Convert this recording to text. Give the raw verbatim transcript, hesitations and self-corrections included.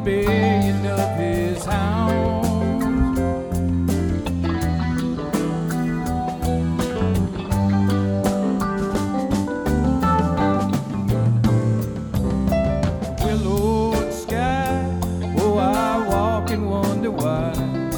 baying of his hounds. Willowed sky, oh, I walk and wonder why.